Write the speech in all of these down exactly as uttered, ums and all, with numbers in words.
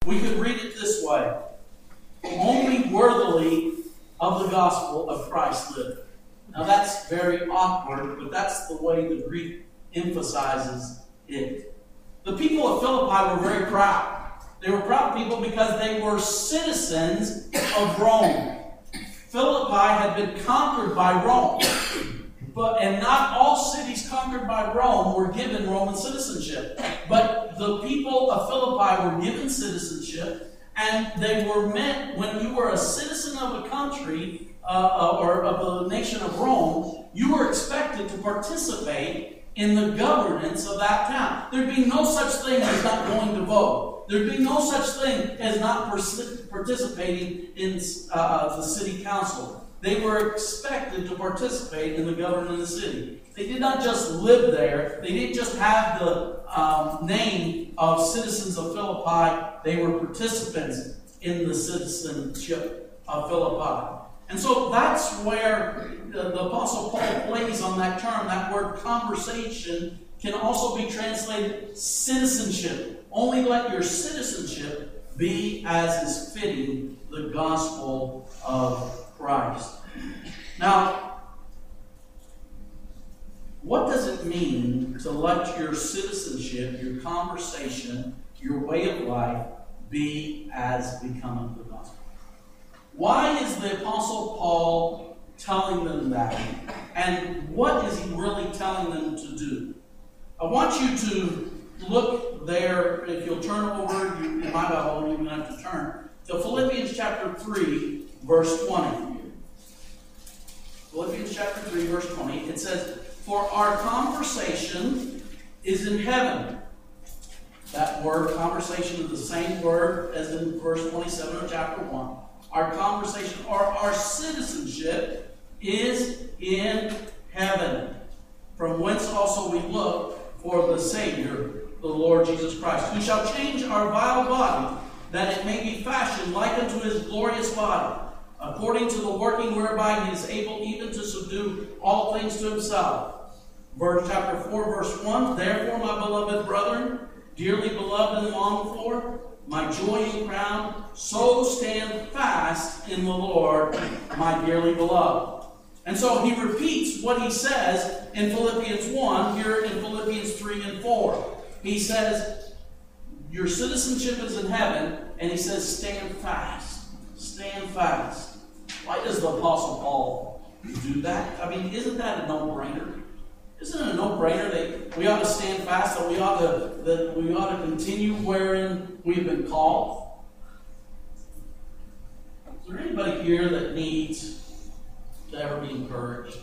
We could read it this way. Only worthily of the gospel of Christ lived. Now that's very awkward, but that's the way the Greek emphasizes it. The people of Philippi were very proud. They were proud people because they were citizens of Rome. Philippi had been conquered by Rome. But, and not all cities conquered by Rome were given Roman citizenship. But the people of Philippi were given citizenship, and they were meant, when you were a citizen of a country, uh, or of the nation of Rome, you were expected to participate in the governance of that town. There'd be no such thing as not going to vote. There'd be no such thing as not participating in uh, the city council. They were expected to participate in the government of the city. They did not just live there. They didn't just have the um, name of citizens of Philippi. They were participants in the citizenship of Philippi. And so that's where the, the Apostle Paul plays on that term. That word conversation can also be translated citizenship. Only let your citizenship be as is fitting the gospel of Christ. Now, what does it mean to let your citizenship, your conversation, your way of life be as becoming the gospel? Why is the Apostle Paul telling them that? And what is he really telling them to do? I want you to look there, if you'll turn over, you, in my Bible, you don't even have to turn, to Philippians chapter three, verse twenty. Philippians chapter three, verse twenty. It says, "For our conversation is in heaven." That word, conversation, is the same word as in verse twenty-seven of chapter one. Our conversation, or our citizenship, is in heaven, from whence also we look for the Savior, the Lord Jesus Christ, who shall change our vile body, that it may be fashioned like unto his glorious body, according to the working whereby he is able even to subdue all things to himself. Verse chapter four, verse one, "Therefore, my beloved brethren, dearly beloved and longed for, my joy and crown, so stand fast in the Lord, my dearly beloved." And so he repeats what he says in Philippians one, here in Philippians three and four. He says, your citizenship is in heaven, and he says, stand fast. Stand fast. Why does the Apostle Paul do that? I mean, isn't that a no-brainer? Isn't it a no-brainer that we ought to stand fast, that we ought to, that we ought to continue wherein we've been called? Is there anybody here that needs to ever be encouraged?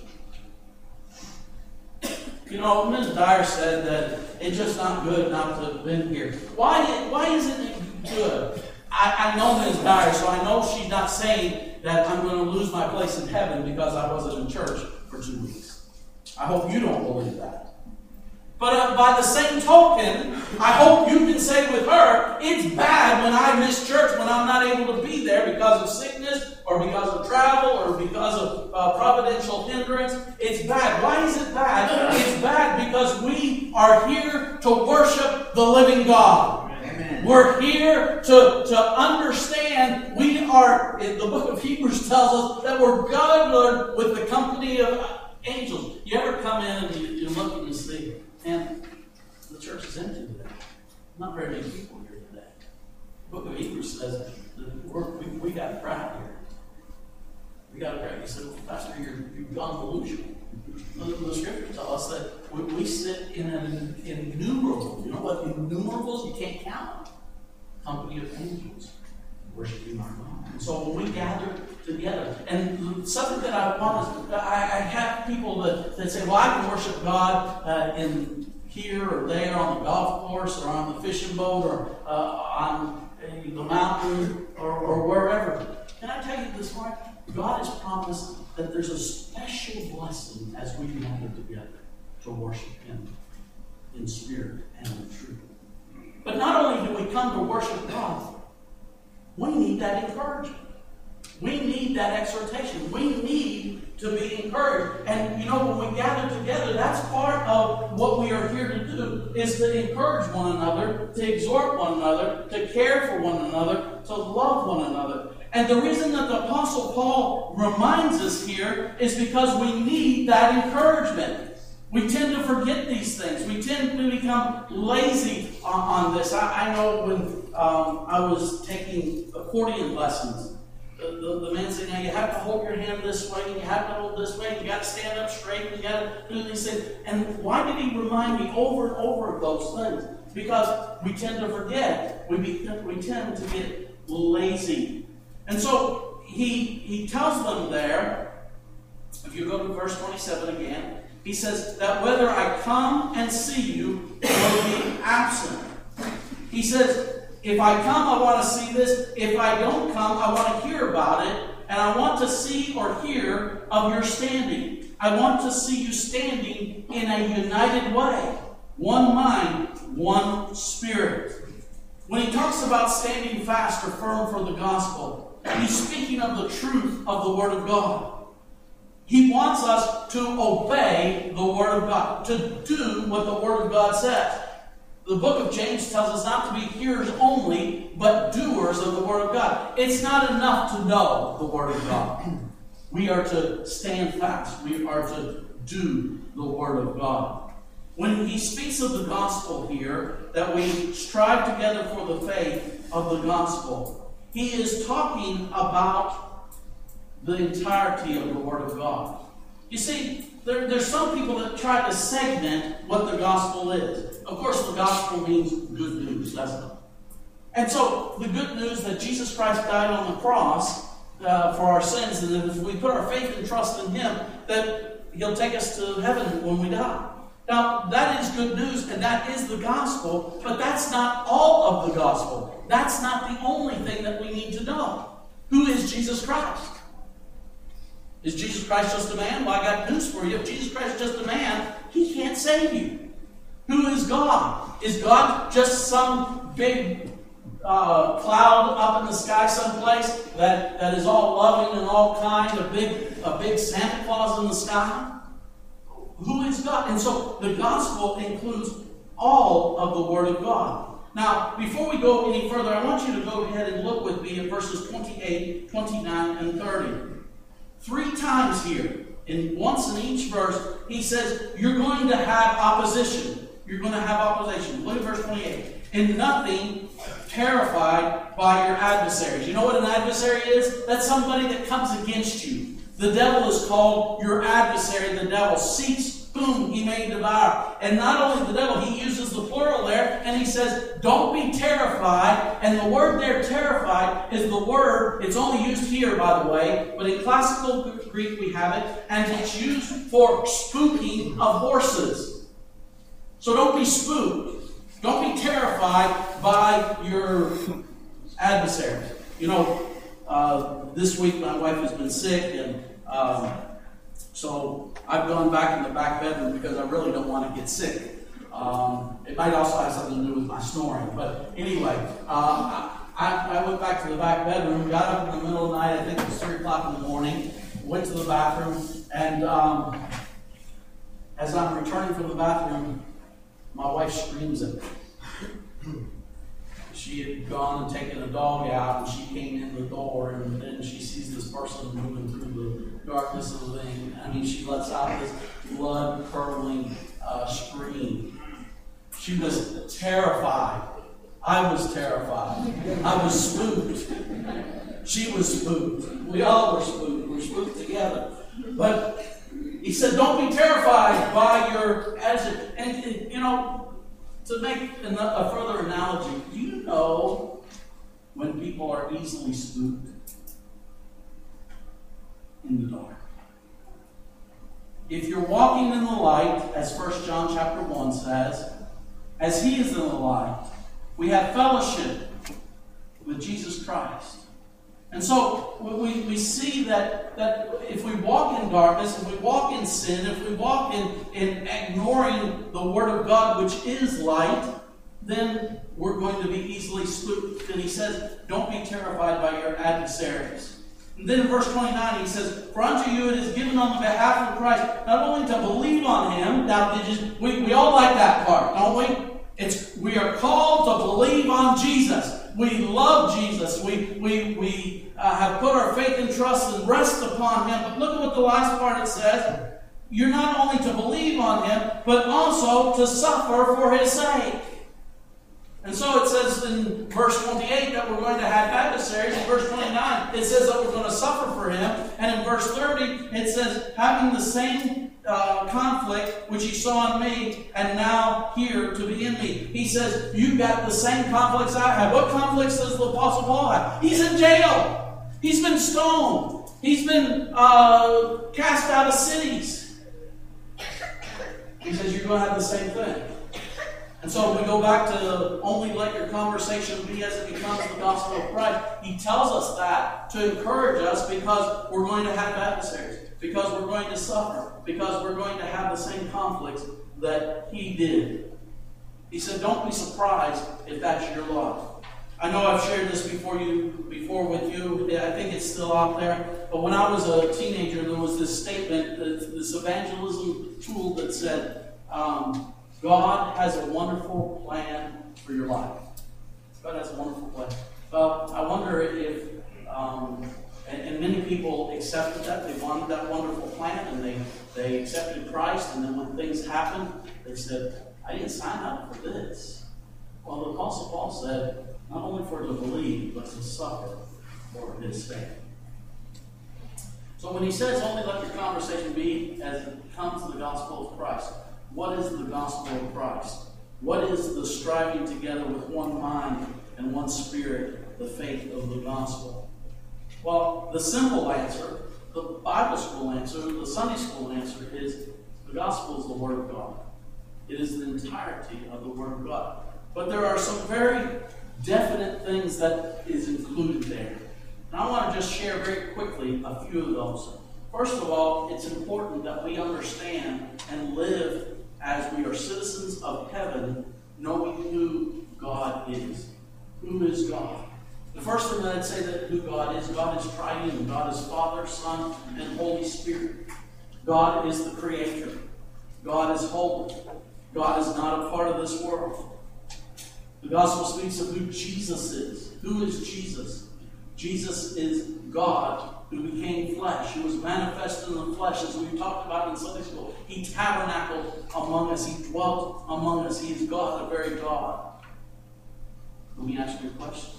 You know, Miz Dyer said that it's just not good not to have been here. Why, why isn't it good? I, I know Miz Dyer, so I know she's not saying that I'm going to lose my place in heaven because I wasn't in church for two weeks. I hope you don't believe that. But uh, by the same token, I hope you can say with her, it's bad when I miss church, when I'm not able to be there because of sickness, or because of travel, or because of uh, providential hindrance. It's bad. Why is it bad? It's bad because we are here to worship the living God. Amen. We're here to, to understand we are, the book of Hebrews tells us that we're gathered with the company of angels. You ever come in and you, you look and you see, man, the church is empty today. Not very many people here today. The book of Hebrews says that we're, we, we got a crowd here. We got a crowd. He said, well, Pastor, you're, you've gone delusional. The, the scriptures tell us that we, we sit in an innumerable, you know what, innumerables you can't count, company of angels worshiping our God. And so when we gather together, and something that I want to, I, I have people that, that say, well, I can worship God uh, in here or there on the golf course or on the fishing boat or uh, on uh, the mountain or, or wherever. Can I tell you this morning? God has promised that there's a special blessing as we gather together to worship Him in spirit and in truth. But not only do we come to worship God, we need that encouragement. We need that exhortation. We need to be encouraged. And you know, when we gather together, that's part of what we are here to do, is to encourage one another, to exhort one another, to care for one another, to love one another. And the reason that the Apostle Paul reminds us here is because we need that encouragement. We tend to forget these things. We tend to become lazy on, on this. I, I know when um, I was taking accordion lessons, the, the, the man said, now you have to hold your hand this way, and you have to hold this way, and you got to stand up straight, and you got to do these things. And why did he remind me over and over of those things? Because we tend to forget. We, be, we tend to get lazy. And so he, he tells them there, if you go to verse twenty-seven again, he says that whether I come and see you or be absent. He says, if I come, I want to see this. If I don't come, I want to hear about it. And I want to see or hear of your standing. I want to see you standing in a united way. One mind, one spirit. When he talks about standing fast or firm for the gospel, he's speaking of the truth of the Word of God. He wants us to obey the Word of God, to do what the Word of God says. The book of James tells us not to be hearers only, but doers of the Word of God. It's not enough to know the Word of God. We are to stand fast. We are to do the Word of God. When he speaks of the gospel here, that we strive together for the faith of the gospel, he is talking about the entirety of the Word of God. You see, there, there's some people that try to segment what the gospel is. Of course, the gospel means good news, doesn't it? And so, the good news that Jesus Christ died on the cross uh, for our sins, and that if we put our faith and trust in Him, that He'll take us to heaven when we die. Now, that is good news, and that is the gospel, but that's not all of the gospel. That's not the only thing that we need to know. Who is Jesus Christ? Is Jesus Christ just a man? Well, I got news for you. If Jesus Christ is just a man, He can't save you. Who is God? Is God just some big uh, cloud up in the sky someplace that, that is all loving and all kind, a big, a big Santa Claus in the sky? Who is God? And so the gospel includes all of the Word of God. Now, before we go any further, I want you to go ahead and look with me at verses twenty-eight, twenty-nine, and thirty. Three times here, and once in each verse, he says, you're going to have opposition. You're going to have opposition. Look at verse twenty-eight. In nothing, terrified by your adversaries. You know what an adversary is? That's somebody that comes against you. The devil is called your adversary. The devil seeks whom he may devour. And not only the devil, he uses the plural there, and he says, don't be terrified. And the word there, terrified, is the word, it's only used here, by the way, but in classical Greek we have it, and it's used for spooking of horses. So don't be spooked. Don't be terrified by your adversary. You know, uh, this week my wife has been sick, and um, so I've gone back in the back bedroom because I really don't want to get sick. Um, it might also have something to do with my snoring. But anyway, uh, I, I went back to the back bedroom, got up in the middle of the night, I think it was three o'clock in the morning, went to the bathroom, and um, as I'm returning from the bathroom, my wife screams at me. She had gone and taken a dog out, and she came in the door, and then she sees this person moving through the darkness of the thing. I mean, she lets out this blood-curdling uh, scream. She was terrified. I was terrified. I was spooked. She was spooked. We all were spooked. We were spooked together. But he said, don't be terrified by your attitude. And, and you know, to make a further analogy, do you know when people are easily spooked? In the dark. If you're walking in the light, as First John chapter one says, as He is in the light, we have fellowship with Jesus Christ. And so we, we see that, that if we walk in darkness, if we walk in sin, if we walk in, in ignoring the Word of God, which is light, then we're going to be easily spooked. And he says, don't be terrified by your adversaries. And then in verse twenty-nine, he says, "For unto you it is given on the behalf of Christ, not only to believe on him." Now, did you, we, we all like that part, don't we? It's we are called to believe on Jesus. We love Jesus. We we we uh, have put our faith and trust and rest upon him. But look at what the last part it says. You're not only to believe on him, but also to suffer for his sake. And so it says in verse twenty-eight that we're going to have adversaries. In verse twenty-nine, it says that we're going to suffer for him. And in verse thirty, it says, having the same uh, conflict which he saw in me, and now here to be in me. He says, you got the same conflicts I have. What conflicts does the Apostle Paul have? He's in jail. He's been stoned. He's been uh, cast out of cities. He says, you're going to have the same thing. And so we go back to only let your conversation be as it becomes the gospel of Christ. He tells us that to encourage us because we're going to have adversaries, because we're going to suffer, because we're going to have the same conflicts that he did. He said, don't be surprised if that's your lot. I know I've shared this before you, before with you. I think it's still out there. But when I was a teenager, there was this statement, this evangelism tool that said, um, God has a wonderful plan for your life. God has a wonderful plan. Well, I wonder if, um, and, and many people accepted that. They wanted that wonderful plan, and they, they accepted Christ. And then when things happened, they said, I didn't sign up for this. Well, the Apostle Paul said, not only for to believe, but to suffer for his sake. So when he says, only let your conversation be as it comes to the gospel of Christ, what is the gospel of Christ? What is the striving together with one mind and one spirit, the faith of the gospel? Well, the simple answer, the Bible school answer, the Sunday school answer is the gospel is the Word of God. It is the entirety of the Word of God. But there are some very definite things that is included there. And I want to just share very quickly a few of those. First of all, it's important that we understand and live as we are citizens of heaven, knowing who God is. Who is God? The first thing that I'd say that who God is, God is triune. God is Father, Son, and Holy Spirit. God is the Creator. God is holy. God is not a part of this world. The gospel speaks of who Jesus is. Who is Jesus? Jesus is God who became flesh, who was manifest in the flesh, as we talked about in Sunday school. He tabernacled among us. He dwelt among us. He is God, the very God. Let me ask you a question.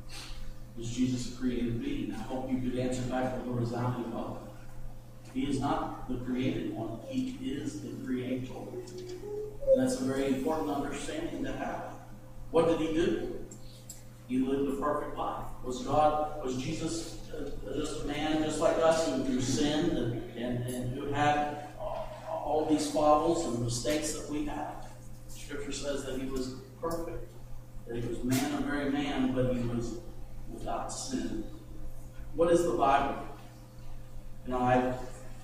Was Jesus a created being? I hope you could answer back with a resounding no. He is not the created one. He is the Creator. And that's a very important understanding to have. What did he do? He lived a perfect life. Was God, was Jesus uh, just a man just like us who, who sinned and, and, and who had all, all these squabbles and mistakes that we have? Scripture says that he was perfect. That he was man and very man, but he was without sin. What is the Bible? You know, I,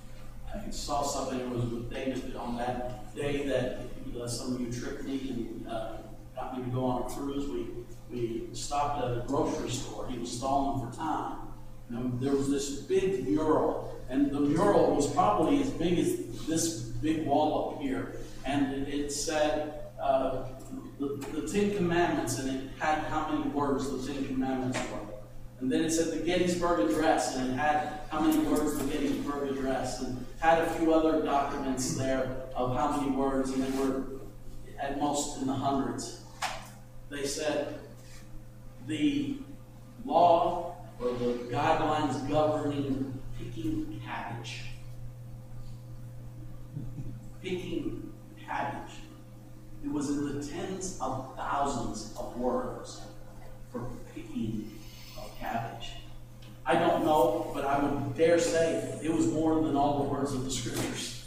I saw something that was with David on that day that uh, some of you tricked me and uh, got me to go on a cruise. We we stopped at a grocery store. He was stalling for time. And there was this big mural, and the mural was probably as big as this big wall up here. And it, it said uh, the, the Ten Commandments, and it had how many words the Ten Commandments were. And then it said the Gettysburg Address, and it had how many words the Gettysburg Address, and had a few other documents there of how many words, and they were at most in the hundreds. They said the law or the guidelines governing picking cabbage. Picking cabbage. It was in the tens of thousands of words for picking of cabbage. I don't know, but I would dare say it was more than all the words of the Scriptures.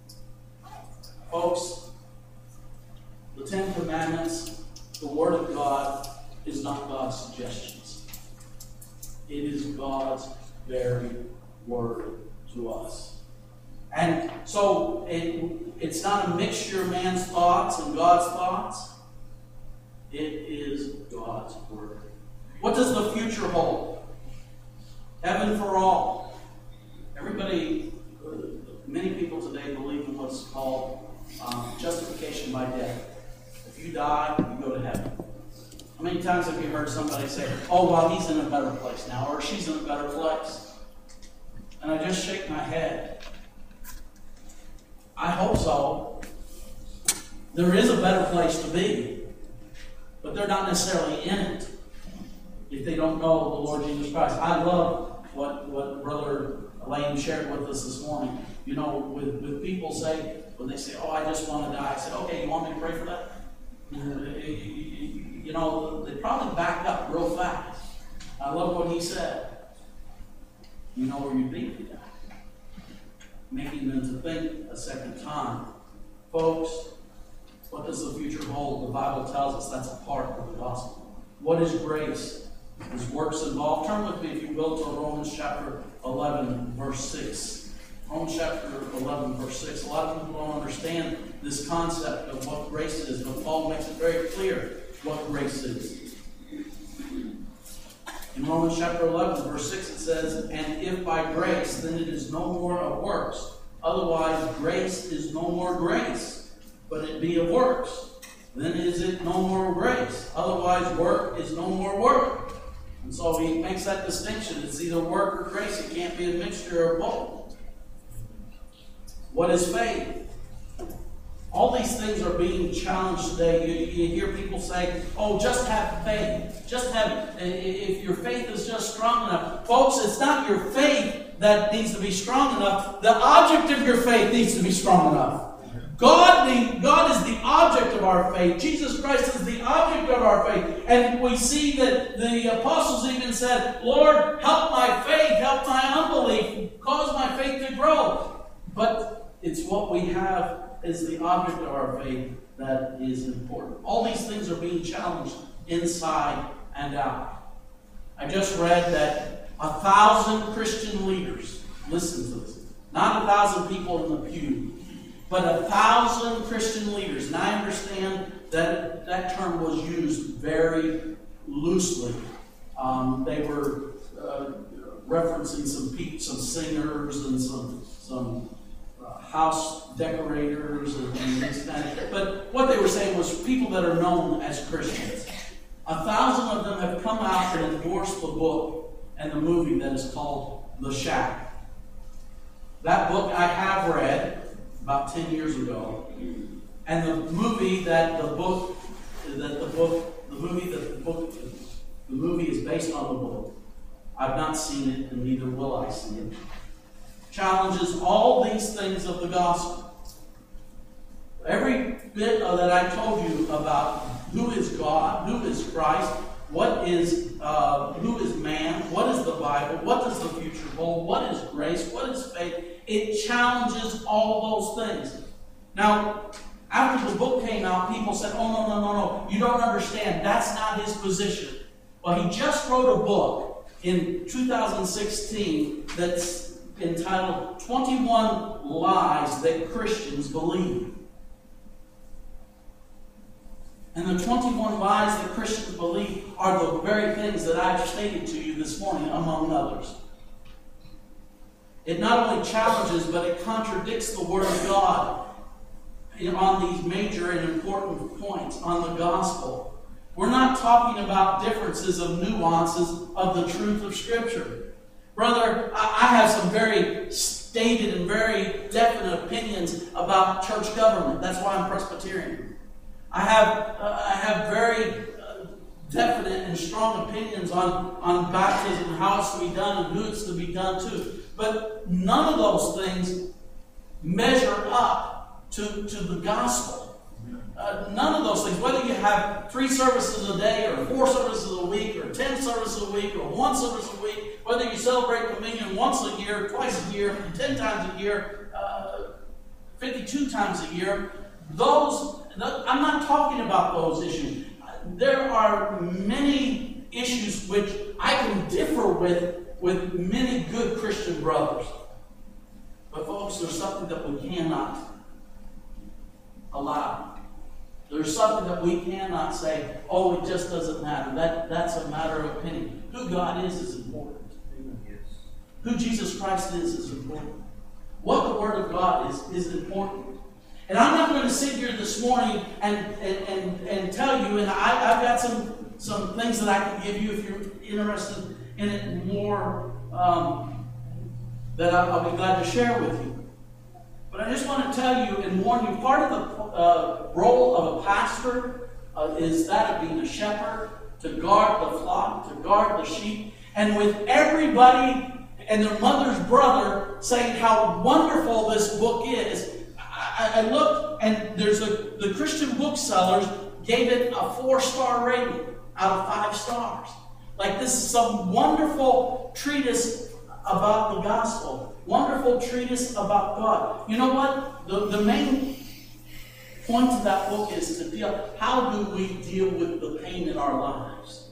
Folks, the Ten Commandments, the Word of God, is not God's suggestions. It is God's very Word to us. And so it, it's not a mixture of man's thoughts and God's thoughts. It is God's Word. What does the future hold? Heaven for all. Everybody, many people today believe in what's called um, justification by death. If you die, you go to heaven. How many times have you heard somebody say, oh, well, he's in a better place now, or she's in a better place? And I just shake my head. I hope so. There is a better place to be, but they're not necessarily in it if they don't know the Lord Jesus Christ. I love what, what Brother Elaine shared with us this morning. You know, with, with people say, when they say, oh, I just want to die, I said, okay, you want me to pray for that? You know, they probably back up real fast. I love what he said. You know where you'd be if you die. Making them to think a second time. Folks, what does the future hold? The Bible tells us that's a part of the gospel. What is grace? Is works involved? Turn with me, if you will, to Romans chapter eleven, verse six. Romans chapter eleven, verse six. A lot of people don't understand this concept of what grace is, but Paul makes it very clear what grace is. In Romans chapter eleven, verse six, it says, and if by grace, then it is no more of works. Otherwise, grace is no more grace, but it be of works. Then is it no more grace. Otherwise, work is no more work. And so he makes that distinction. It's either work or grace. It can't be a mixture of both. What is faith? All these things are being challenged today. You, you hear people say, oh, just have faith. Just have, if your faith is just strong enough. Folks, it's not your faith that needs to be strong enough. The object of your faith needs to be strong enough. God, the, God is the object of our faith. Jesus Christ is the object of our faith. And we see that the apostles even said, Lord, help my faith, help my unbelief, cause my faith to grow. But it's what we have as the object of our faith that is important. All these things are being challenged inside and out. I just read that a thousand Christian leaders, listen to this, not a thousand people in the pew, but a thousand Christian leaders, and I understand that that term was used very loosely. Um, they were uh, referencing some pe- some singers and some some uh, house decorators and, and things like that. But what they were saying was people that are known as Christians. A thousand of them have come out and endorsed the book and the movie that is called The Shack. That book I have read about ten years ago, and the movie that the book, that the book, the movie that the book, the movie is based on the book. I've not seen it, and neither will I see it. Challenges all these things of the gospel. Every bit of that I told you about who is God, who is Christ, what is uh, who is man, what is the Bible, what does the future hold, what is grace, what is faith. It challenges all those things. Now, after the book came out, people said, oh, no, no, no, no, you don't understand. That's not his position. Well, he just wrote a book in two thousand sixteen that's entitled twenty-one Lies That Christians Believe. And the twenty-one lies that Christians believe are the very things that I've stated to you this morning, among others. It not only challenges, but it contradicts the Word of God on these major and important points on the gospel. We're not talking about differences of nuances of the truth of Scripture. Brother, I have some very stated and very definite opinions about church government. That's why I'm Presbyterian. I have uh, I have very uh, definite and strong opinions on, on baptism, how it's to be done, and who it's to be done to. But none of those things measure up to, to the gospel. Uh, none of those things, whether you have three services a day, or four services a week, or ten services a week, or one service a week, whether you celebrate communion once a year, twice a year, ten times a year, uh, fifty-two times a year, those, I'm not talking about those issues. There are many issues which I can differ with with many good Christian brothers. But folks, there's something that we cannot allow. There's something that we cannot say, oh, it just doesn't matter. That, that's a matter of opinion. Who God is is important. Who Jesus Christ is is important. What the Word of God is, is important. And I'm not going to sit here this morning and, and, and, and tell you, and I, I've got some, some things that I can give you if you're interested in it more, um, that I'll, I'll be glad to share with you. But I just want to tell you and warn you, part of the uh, role of a pastor uh, is that of being a shepherd, to guard the flock, to guard the sheep. And with everybody and their mother's brother saying how wonderful this book is, I, I looked, and there's a the Christian booksellers gave it a four-star rating out of five stars. Like, this is some wonderful treatise about the gospel. Wonderful treatise about God. You know what? The, the main point of that book is to deal, how do we deal with the pain in our lives?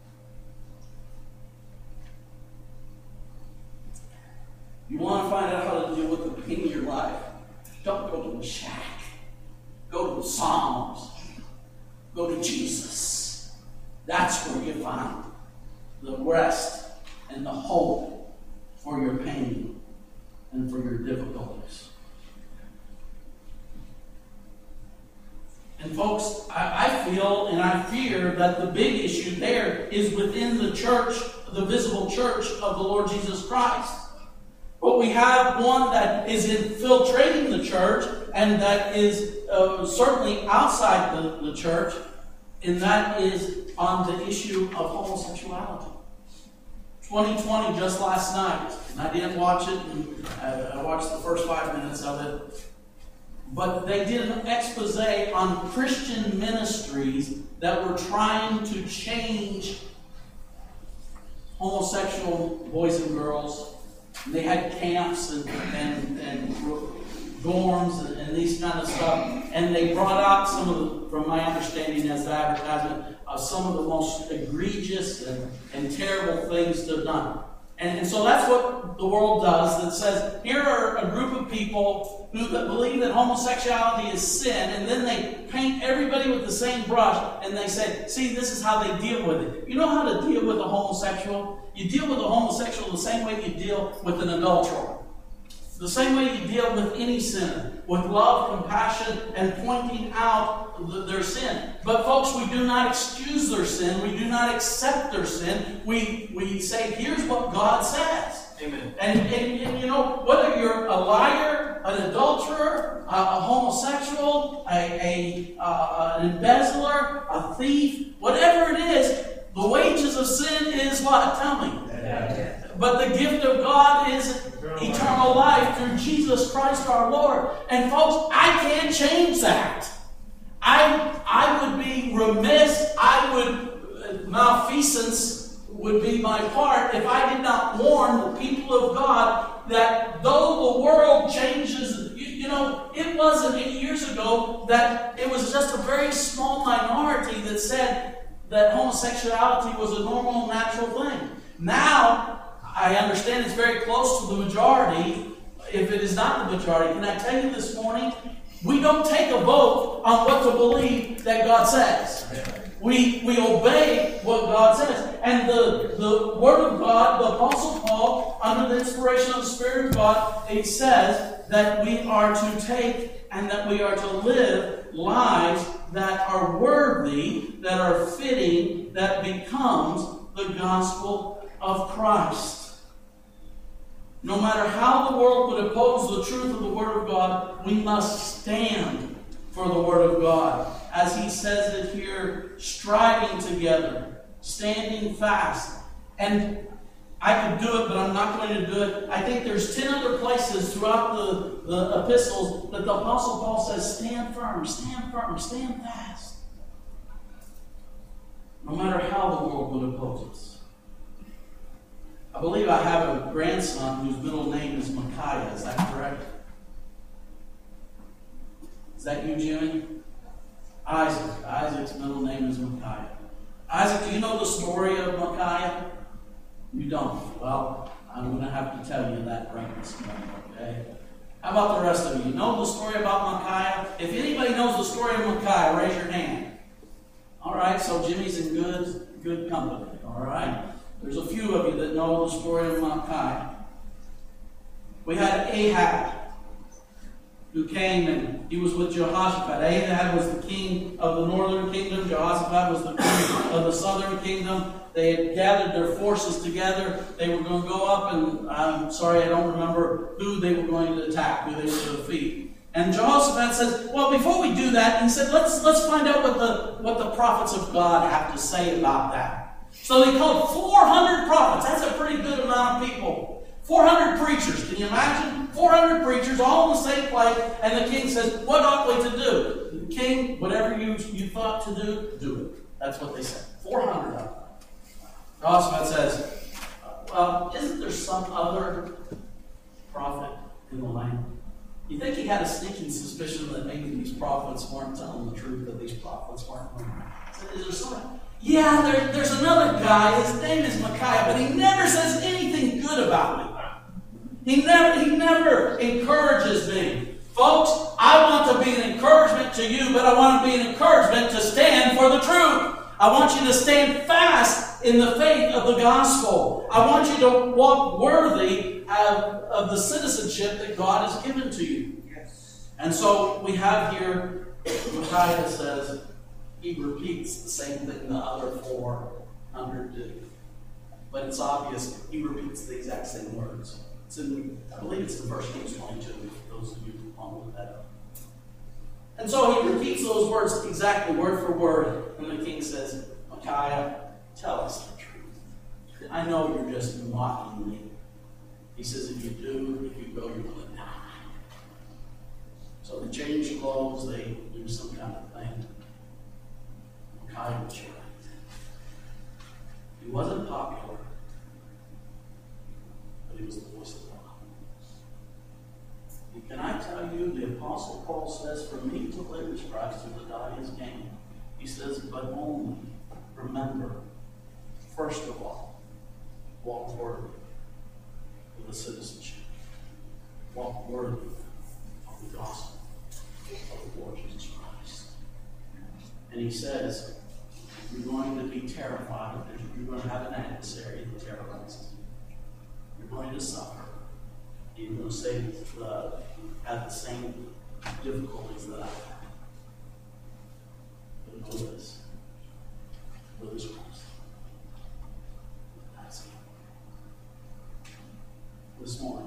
You want to find out how to deal with the pain in your life? Don't go to the shack. Go to the Psalms. Go to Jesus. That's where you find the rest and the hope for your pain and for your difficulties. And folks, I, I feel and I fear that the big issue there is within the church, the visible church of the Lord Jesus Christ. But we have one that is infiltrating the church and that is uh, certainly outside the, the church, and that is on the issue of homosexuality. twenty twenty, just last night, and I didn't watch it, and I, I watched the first five minutes of it, but they did an expose on Christian ministries that were trying to change homosexual boys and girls. They had camps and, and, and dorms and, and these kind of stuff. And they brought out some of the, from my understanding as the advertisement, of some of the most egregious and, and terrible things they've done. And, and so that's what the world does, that says, here are a group of people who that believe that homosexuality is sin, and then they paint everybody with the same brush, and they say, see, this is how they deal with it. You know how to deal with a homosexual? You deal with a homosexual the same way you deal with an adulterer. The same way you deal with any sinner, with love, compassion, and pointing out the, their sin. But folks, we do not excuse their sin. We do not accept their sin. We, we say, here's what God says. Amen. And, and, and you know, whether you're a liar, an adulterer, a, a homosexual, a, a, uh, an embezzler, a thief, whatever it is, the wages of sin is what? Tell me. Yeah. But the gift of God is eternal life through Jesus Christ our Lord. And folks, I can't change that. I I would be remiss, I would, malfeasance would be my part if I did not warn the people of God that though the world changes, you, you know, it wasn't eight years ago that it was just a very small minority that said that homosexuality was a normal, natural thing. Now, I understand it's very close to the majority, if it is not the majority. Can I tell you this morning, we don't take a vote on what to believe that God says. We, we obey what God says. And the, the Word of God, the Apostle Paul, under the inspiration of the Spirit of God, it says that we are to take and that we are to live lives that are worthy, that are fitting, that becomes the gospel of Christ. No matter how the world would oppose the truth of the Word of God, we must stand for the Word of God. As he says it here, striving together, standing fast. And I could do it, but I'm not going to do it. I think there's ten other places throughout the, the epistles that the Apostle Paul says, stand firm, stand firm, stand fast. No matter how the world would oppose us. I believe I have a grandson whose middle name is Micaiah. Is that correct? Is that you, Jimmy? Isaac. Isaac's middle name is Micaiah. Isaac, do you know the story of Micaiah? You don't. Well, I'm going to have to tell you that right this morning, okay? How about the rest of you? You know the story about Micaiah? If anybody knows the story of Micaiah, raise your hand. All right, so Jimmy's in good, good company, all right? There's a few of you that know the story of Micaiah. We had Ahab, who came and he was with Jehoshaphat. Ahab was the king of the northern kingdom. Jehoshaphat was the king of the southern kingdom. They had gathered their forces together. They were going to go up and, I'm sorry, I don't remember who they were going to attack, who they were going to defeat. And Jehoshaphat says, well, before we do that, he said, let's let's find out what the what the prophets of God have to say about that. So they called four hundred prophets. That's a pretty good amount of people. four hundred preachers. Can you imagine? four hundred preachers all in the same place. And the king says, what ought we to do? The king, whatever you, you thought to do, do it. That's what they said. four hundred of them. Jehoshaphat says, well, isn't there some other prophet in the land? You think he had a sneaking suspicion that maybe these prophets weren't telling the truth, that these prophets weren't? Is there some? Yeah, there, there's another guy. His name is Micaiah, but he never says anything good about me. He never, he never encourages me. Folks, I want to be an encouragement to you, but I want to be an encouragement to stand for the truth. I want you to stand fast in the faith of the gospel. I want you to walk worthy of, of the citizenship that God has given to you. Yes. And so we have here, Micaiah says, he repeats the same thing the other four hundred do. But it's obvious he repeats the exact same words. It's in, I believe it's in First Kings twenty-two, for those of you who want to look that up. And so he repeats those words exactly word for word. And the king says, Micaiah, tell us the truth. I know you're just mocking me. He says, if you do, if you go, you're going to die. So they change clothes, they do some kind of thing. Micaiah was right. He wasn't popular, but he was the voice of God. And can I tell you, the Apostle Paul says, for me to live is Christ and to die is gain. He says, but only remember, first of all, walk worthy of the citizenship. Walk worthy of the gospel of the Lord Jesus Christ. And he says, you're going to be terrified. You're going to have an adversary that terrorizes you. You're going to suffer. You're going to say, uh, have the same difficulties that I have. But know this. Know this Christ. That's it. This morning,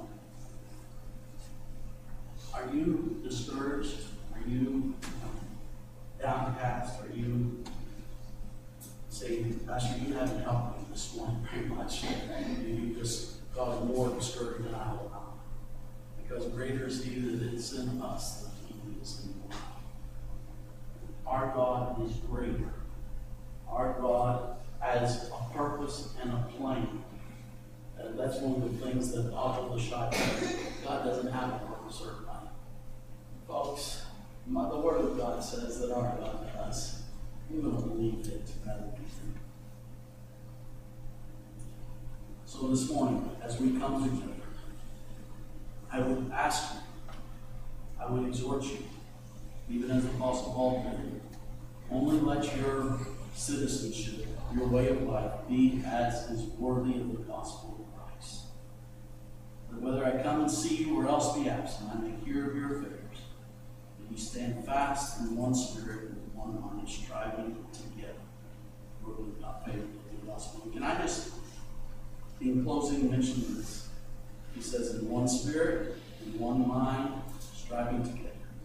are you discouraged? Are you downcast? Are you saying, Pastor, you haven't helped me this morning very much? You just got more discouraged than I will. Because greater is he that is in us than he that is in the world. Our God is greater. Our God has a purpose and a plan. And that's one of the things that Otto the Shot says. God doesn't have a purpose or a plan. Folks, my, the Word of God says that our God does. We don't believe it rather than think. So this morning, as we come together, I would ask you, I would exhort you, even as the Apostle Paul did, only let your citizenship, your way of life, be as is worthy of the gospel of Christ. That whether I come and see you or else be absent, I may hear of your affairs. That you stand fast in one spirit and one mind, striving together for the faith of the gospel. Can I just, in closing, mention this? He says, in one spirit, in one mind, striving together.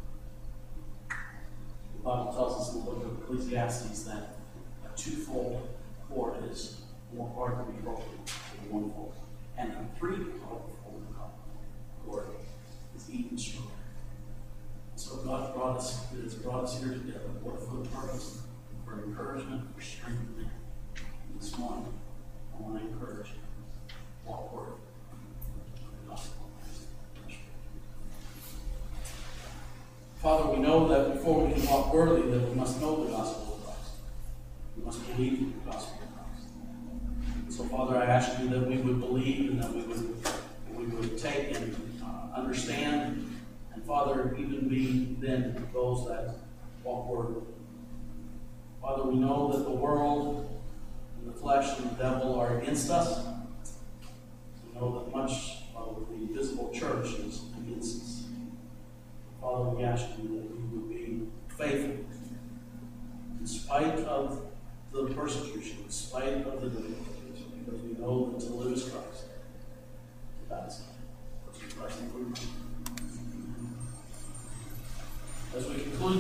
The Bible tells us in the book of Ecclesiastes that a twofold cord is more hard to be broken than one fold. And a three-fold cord is even stronger. So God brought us, has brought us here together, what for the purpose, for encouragement, for strengthening. And this morning, I want to encourage you. Walk worthy. Father, we know that before we can walk worthy, that we must know the gospel of Christ. We must believe in the gospel of Christ. And so, Father, I ask you that we would believe and that we would, that we would take and uh, understand, and Father, even be then those that walk worthy. Father, we know that the world and the flesh and the devil are against us. We know that much of the visible church Jesus Christ. That's it. As we conclude